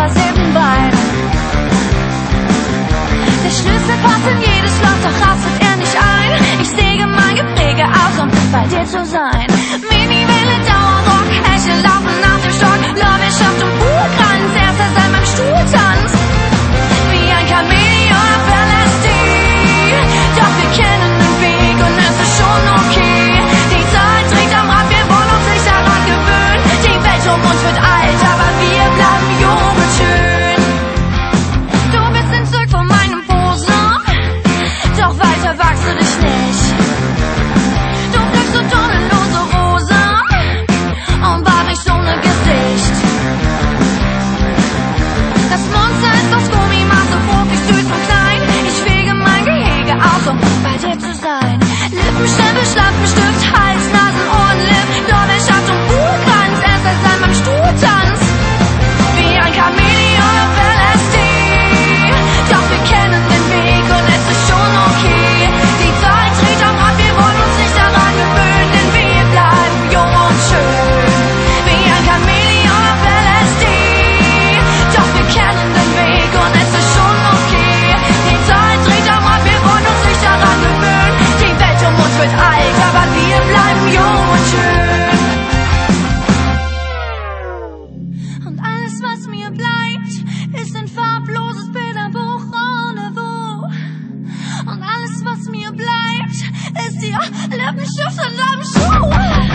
versehrten Bein. Der Schlüssel passt in jedes Schloss, doch rastet er nicht ein. Ich säge mein Gepräge aus, um bei dir zu sein. Mini-Welle, Dauerrock, Hecheln laufen nach dem Stock. Lorbeerschaft und Buchkranz, erster seit meinem Stuhltanz. Wie ein Chamäleon verlässt die, doch wir kennen den Weg und es ist schon okay. Die Zeit dreht am Rad, wir wollen uns nicht daran gewöhnen. Die Welt um uns wird alt, aber wir bleiben jung und schön. Du bist entzückt von meinem Posen, doch weiter wagst du dich nicht. Du pflückst so tonnenlose Rosen und bad nicht ohne Gesicht. Das Monster ist aus Gummimaß und fruchtig, süß und klein. Ich fege mein Gehege aus, um bei dir zu sein. Lippenstimme, Schlappenstift, Hals, Nasen, Ohren, Lipp, Lorbeerschaft und Buchkranz, erst als an meinem Stuhltanz. Wie ein Chamäleon verlässt die, doch wir kennen den Weg und es ist schon okay. Die Zeit dreht am Rad, wir wollen uns nicht daran gewöhnen, denn wir bleiben jung und schön. Wie ein Chamäleon verlässt die, doch wir kennen den Weg und es ist schon okay. Die Zeit dreht am Rad, wir wollen uns nicht daran gewöhnen. Die Welt um uns wird alt, aber wir bleiben jung und schön. Und alles, was mir bleibt, ist ein farbloses Bilderbuch ohne Wo. Und alles, was mir bleibt, ist ihr Lippenstift in deinem Schuh.